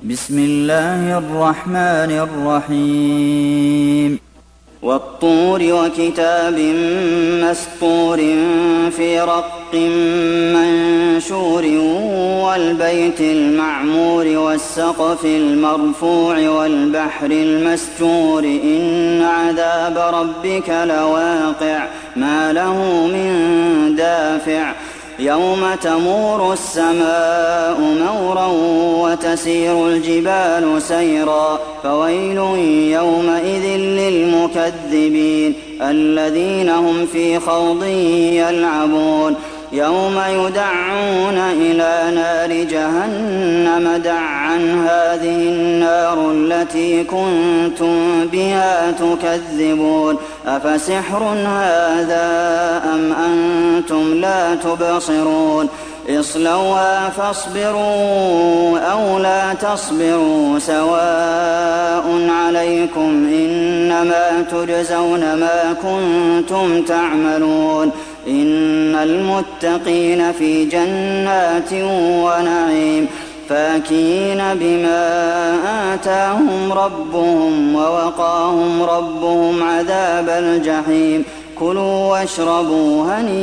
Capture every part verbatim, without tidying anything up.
بسم الله الرحمن الرحيم والطور وكتاب مسطور في رق منشور والبيت المعمور والسقف المرفوع والبحر المسجور إن عذاب ربك لواقع ما له من دافع يوم تمور السماء مورا وتسير الجبال سيرا فويل يومئذ للمكذبين الذين هم في خوض يلعبون يوم يدعون إلى نار جهنم دعا هذه النار التي كنتم بها تكذبون أفسحر هذا أم أنتم لا تبصرون اصلوها فاصبروا أو لا تصبروا سواء عليكم إنما تجزون ما كنتم تعملون إن المتقين في جنات ونعيم فاكهين بما آتاهم ربهم ووقاهم ربهم عذاب الجحيم كلوا واشربوا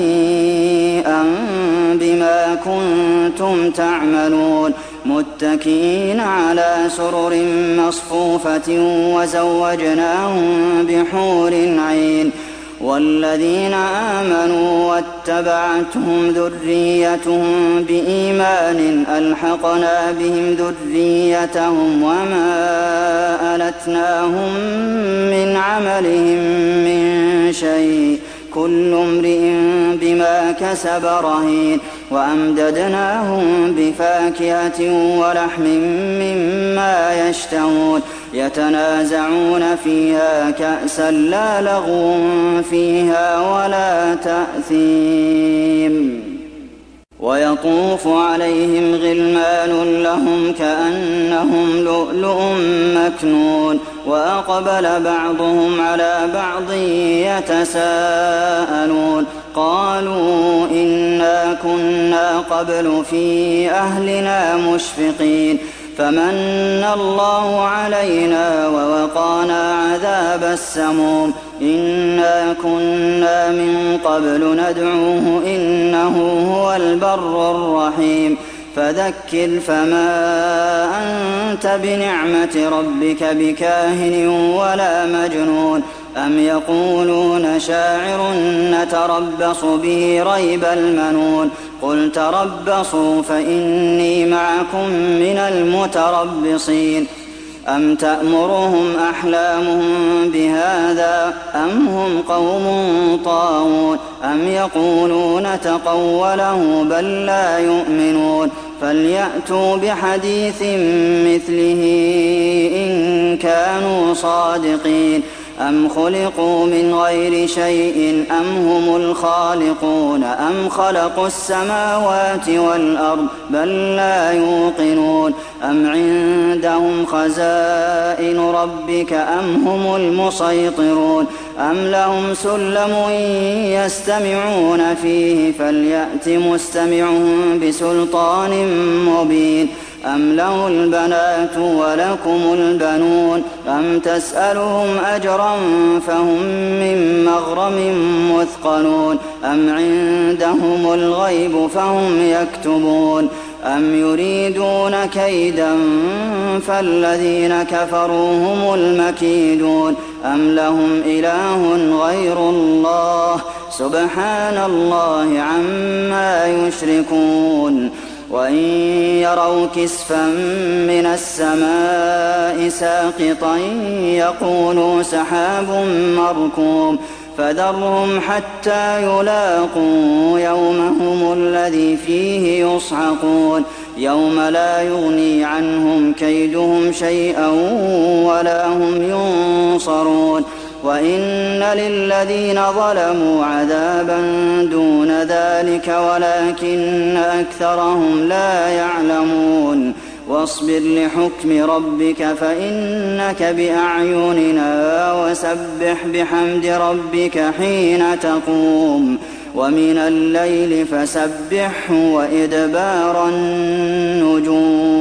هنيئا بما كنتم تعملون متكئين على سرر مصفوفة وزوجناهم بحور عين والذين آمنوا واتبعتهم ذريتهم بإيمان ألحقنا بهم ذريتهم وما ألتناهم من عملهم من شيء كل امرئ بما كسب رهين وأمددناهم بفاكهة ولحم مما يشتهون يتنازعون فيها كأسا لا لغو فيها ولا تأثيم ويطوف عليهم غلمان لهم كأنهم لؤلؤ مكنون وأقبل بعضهم على بعض يتساءلون قالوا إنا كنا قبل في أهلنا مشفقين فمن الله علينا ووقانا عذاب السموم إنا كنا من قبل ندعوه إنه هو البر الرحيم فذكر فما أنت بنعمة ربك بكاهن ولا مجنون أم يقولون شاعر نتربص به ريب المنون قل تربصوا فإني معكم من المتربصين أم تأمرهم أحلامهم بهذا أم هم قوم طاغون أم يقولون تقوله بل لا يؤمنون فليأتوا بحديث مثله إن كانوا صادقين أم خلقوا من غير شيء أم هم الخالقون أم خلقوا السماوات والأرض بل لا يوقنون أم عندهم خزائن ربك أم هم المسيطرون أم لهم سلم يستمعون فيه فليأت مستمعهم بسلطان مبين أم له البنات ولكم البنون أم تسألهم أجرا فهم من مغرم مثقلون أم عندهم الغيب فهم يكتبون أم يريدون كيدا فالذين كفروا هم المكيدون أم لهم إله غير الله سبحان الله عما يشركون وإن يروا كسفا من السماء ساقطا يقولوا سحاب مركوم فذرهم حتى يلاقوا يومهم الذي فيه يصعقون يوم لا يغني عنهم كيدهم شيئا ولا هم ينصرون وإن للذين ظلموا عذابا دون ذلك ولكن أكثرهم لا يعلمون واصبر لحكم ربك فإنك بأعيننا وسبح بحمد ربك حين تقوم ومن الليل فسبحه وإدبار النجوم